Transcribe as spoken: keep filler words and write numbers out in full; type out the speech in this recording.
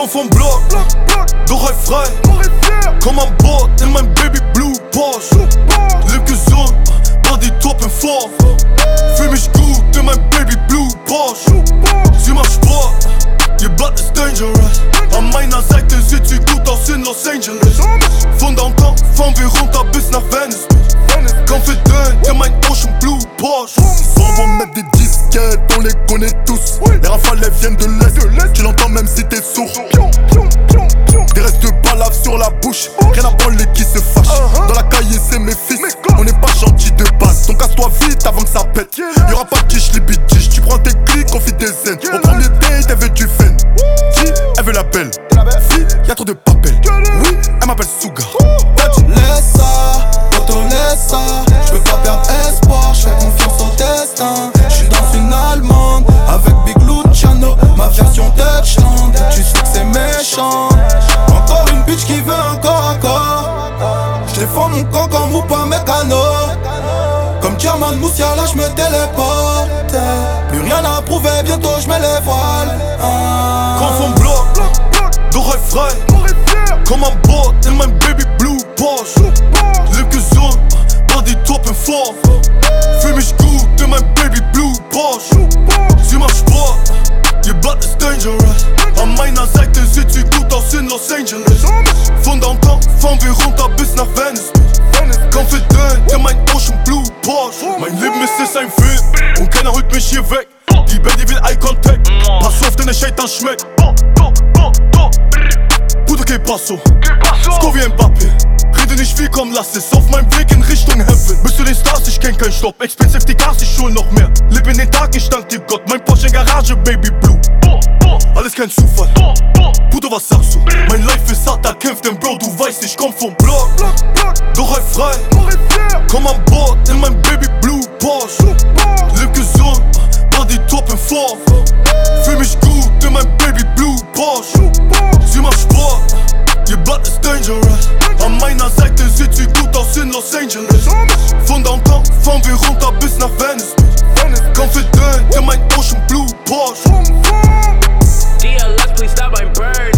Komm vom Block, doch halt frei. Komm an Bord in mein Baby Blue Porsche. Leb gesund, Body top in Form. Fühl mich gut in mein Baby Blue Porsche. Sie macht Sport, ihr Blood ist dangerous. An meiner Seite sieht sie gut aus in Los Angeles. Von Downtown fahren wir runter bis nach Venice. Confident in mein Ocean Blue Porsche. On va mettre des disquettes, on les connaît tous. Les rafales elles viennent de l'Est, tu l'entends même si t'es sourd. Des restes de balafres sur la bouche, rien à branler qui se fâche. Dans la cahier c'est mes fils, on n'est pas gentil de base. Donc casse-toi vite avant que ça pète. Y'aura pas de quiche, les bitches, tu prends tes clics, on fit des zen. Au premier date elle veut du fen, G, elle veut la belle. Fille, y'a trop de papel, oui, elle m'appelle Suga. Laisse ça, auto laisse ça. J'peux pas perdre espoir, j'fais confiance au destin. J'suis dans une allemande, avec Big Luciano, ma version Dutchland. Tu sais que c'est méchant. Encore une bitch qui veut un corps à corps. J'défends mon camp comme ou pas mécano. Comme German Moussiala, j'me téléporte. Plus rien à prouver, bientôt j'mets les voiles. ah. Komm vom Block, doch halt frei. Komm an Bord in mein Baby Blue Porsche. Leb gesund, Body top in Form. Fühl mich gut in mein Baby Blue Porsche. Sie macht Sport, ihr Blood ist dangerous. An meiner Seite sieht sie gut aus in Los Angeles. Von Downtown fahren wir runter bis nach Venice. Confident in mein Ocean Blue Porsche. Mein Leben ist es ein Film und keiner holt mich hier weg. Die Baby will Eye Contact, pass auf, denn der Shaitan schmeckt. Bruder, que passo? Score wie Mbappé. Rede nicht viel, komm, lass es auf meinem Weg in Richtung Heaven. Bist du den Stars, ich kenn keinen Stopp. Expensive die Gas, ich hol noch mehr. Leb in den Tag, ich dank dir Gott. Mein Porsche in Garage, Baby Blue. Alles kein Zufall. Bruder, was sagst du? Mein Life ist hart, da kämpft denn Bro, du weißt, ich komm vom Block. Doch halt frei. Komm an Bord in mein Baby Blue Porsche. Leb gesund, Body top in Form. Fühl mich gut in mein Baby Blue Porsche. Sie macht Sport, ihr Blood ist dangerous. An meiner Seite sieht sie gut aus in Los Angeles. Von Downtown fahren wir runter bis nach Venice. Confident in mein Ocean Blue Porsche. D L X, please stop my bird.